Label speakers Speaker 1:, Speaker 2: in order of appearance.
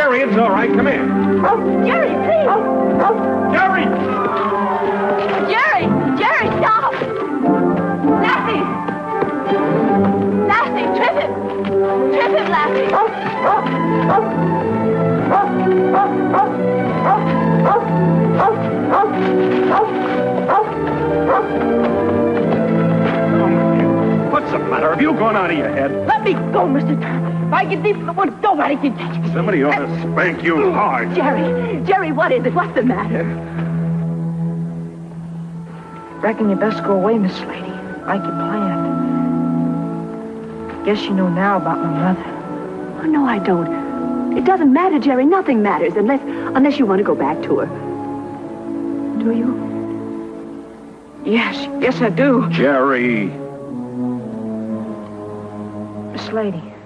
Speaker 1: Jerry, it's all right. Come here.
Speaker 2: Jerry, please.
Speaker 1: Jerry!
Speaker 2: Jerry, stop. Lassie, trip him. Trip him, Lassie.
Speaker 1: What's the matter? Have you gone out of your head?
Speaker 2: Let me go, Mr. Turner. If I get deep in the woods, nobody can catch me.
Speaker 1: Somebody ought to spank you hard.
Speaker 2: Jerry, what is it? What's the matter?
Speaker 3: Reckon you best go away, Miss Lady, like you planned. Guess you know now about my mother.
Speaker 2: Oh, no, I don't. It doesn't matter, Jerry. Nothing matters unless you want to go back to her. Do you?
Speaker 3: Yes, I do.
Speaker 1: Jerry.
Speaker 3: Miss Lady,